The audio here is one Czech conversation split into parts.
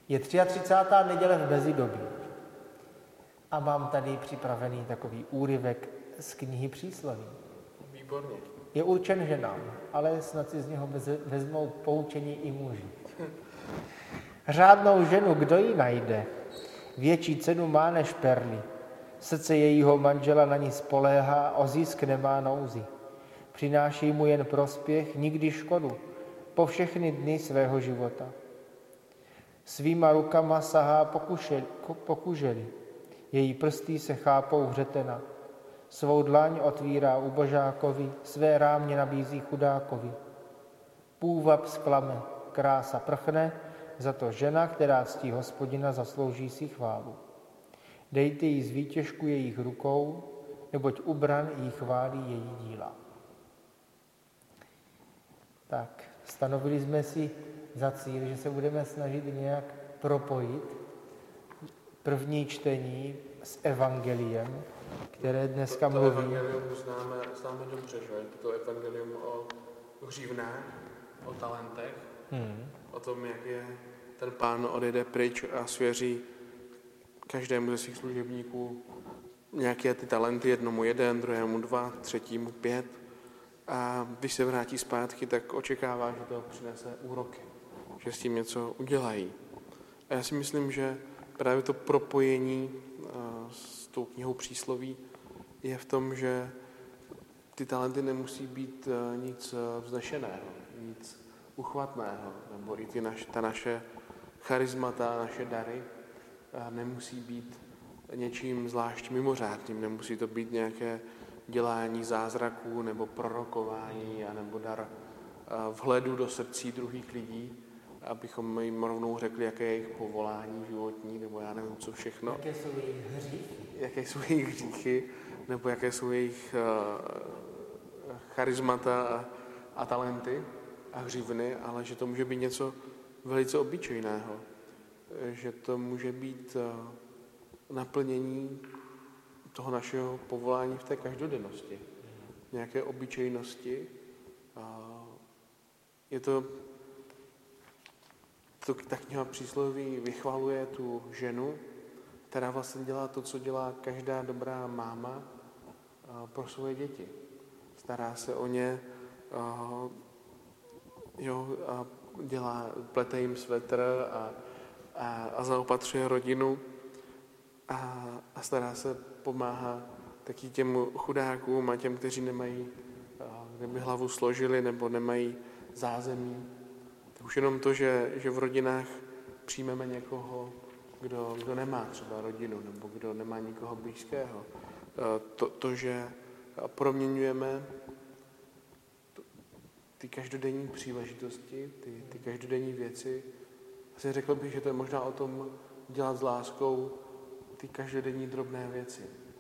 Je 33. neděle v mezidobí a mám tady připravený takový úryvek z knihy Přísloví. Výborně. Je určen ženám, ale snad si z něho vezmou poučení i muži. Řádnou ženu, kdo ji najde? Větší cenu má než perly. Srdce jejího manžela na ní spoléhá, o zisk nemá nouzy. Přináší mu jen prospěch, nikdy škodu, po všechny dny svého života. Svýma rukama sahá po kuželi, její prsty se chápou hřetena. Svou dlaň otvírá ubožákovi, své rámě nabízí chudákovi. Půvab zklame, krása prchne, za to žena, která ctí Hospodina, zaslouží si chválu. Dejte jí z výtěžku jejich rukou, neboť ubran jí chválí její díla. Tak, stanovili jsme si za cíl, že se budeme snažit nějak propojit první čtení s evangeliem, které dneska mluví. To evangelium známe dobře, že? To evangelium o hřívnách, o talentech, o tom, jak je ten pán odjede pryč a svěří každému ze svých služebníků nějaké ty talenty, jednomu 1, druhému 2, třetímu 5. A když se vrátí zpátky, tak očekává, že to přinese úroky, že s tím něco udělají. A já si myslím, že právě to propojení s tou knihou Přísloví je v tom, že ty talenty nemusí být nic vznešeného, nic uchvatného, nebo i ta naše charismata, naše dary nemusí být něčím zvlášť mimořádným, nemusí to být nějaké dělání zázraků nebo prorokování nebo dar vhledu do srdcí druhých lidí, abychom jim rovnou řekli, jaké je jejich povolání životní, nebo já nevím, co všechno. Jaké jsou jejich hříchy. Jaké jsou jejich hříchy, nebo jaké jsou jejich charismata a talenty a hřívny, ale že to může být něco velice obyčejného. Že to může být naplnění toho našeho povolání v té každodennosti. Nějaké obyčejnosti. Je to ta kniha Přísloví vychvaluje tu ženu, která vlastně dělá to, co dělá každá dobrá máma pro svoje děti. Stará se o ně, plete jim svetr a zaopatřuje rodinu a stará se, pomáhá taky těm chudákům a těm, kteří nemají, kde by hlavu složili nebo nemají zázemí. Už jenom to, že v rodinách přijmeme někoho, kdo nemá třeba rodinu nebo kdo nemá nikoho blízkého. To že proměňujeme ty každodenní příležitosti, ty každodenní věci. Asi řekl bych, že to je možná o tom dělat s láskou ty každodenní drobné věci.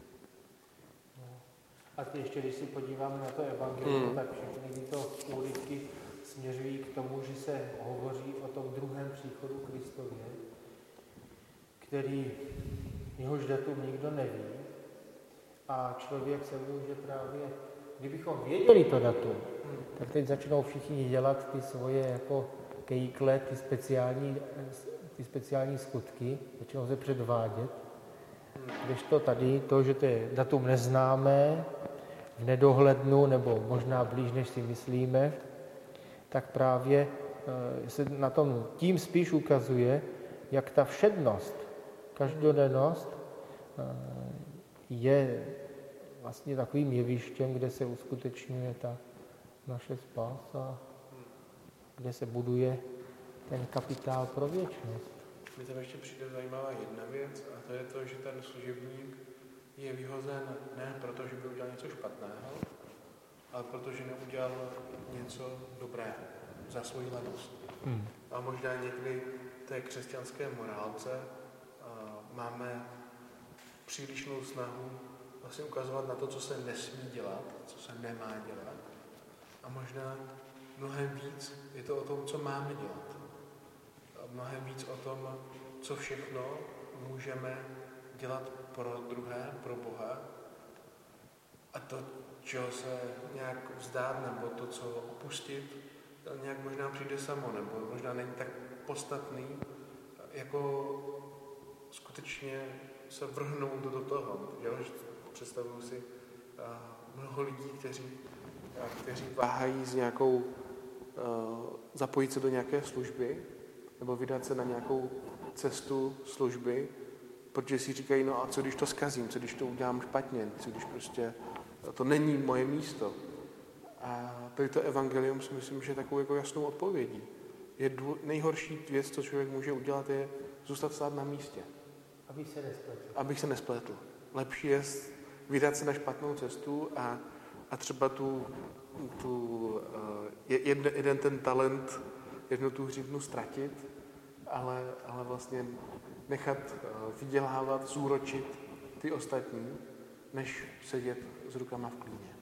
A ty ještě, když si podíváme na to evangelium, tak všechny tyto úryvky směřují k tomu, že se hovoří o tom druhém příchodu Kristově, který jehož datum nikdo neví a člověk se může právě, kdybychom věděli to datum, tak teď začnou všichni dělat ty svoje jako kejkle, ty speciální skutky, začnou se předvádět. Kdežto tady to, že to je datum neznámé, v nedohlednu nebo možná blíž, než si myslíme, tak právě se na tom tím spíš ukazuje, jak ta všednost, každodennost je vlastně takovým jevištěm, kde se uskutečňuje ta naše spása, kde se buduje ten kapitál pro věčnost. Mně tam ještě přijde zajímavá jedna věc a to je to, že ten služebník je vyhozen ne proto, že by udělal něco špatného, ale protože neudělal něco dobrého za svoji lenost. A možná někdy v té křesťanské morálce máme přílišnou snahu vlastně ukazovat na to, co se nesmí dělat, co se nemá dělat. A možná mnohem víc je to o tom, co máme dělat. A mnohem víc o tom, co všechno můžeme dělat pro druhé, pro Boha. A to, čeho se nějak vzdát, nebo to, co opustit, to nějak možná přijde samo, nebo možná není tak podstatný, jako skutečně se vrhnout do toho. Že představuju si mnoho lidí, kteří váhají s nějakou, zapojit se do nějaké služby nebo vydat se na nějakou cestu služby, protože si říkají, no a co když to zkazím, co když to udělám špatně, co když prostě to není moje místo. A tady to evangelium si myslím, že je takovou jako jasnou odpovědí. Nejhorší věc, co člověk může udělat, je zůstat stát na místě. Abych se nespletl. Lepší je vydat se na špatnou cestu a třeba jeden ten talent, jednu tu hřivnu ztratit, ale vlastně nechat vydělávat, zúročit ty ostatní, než sedět s rukama v klíně.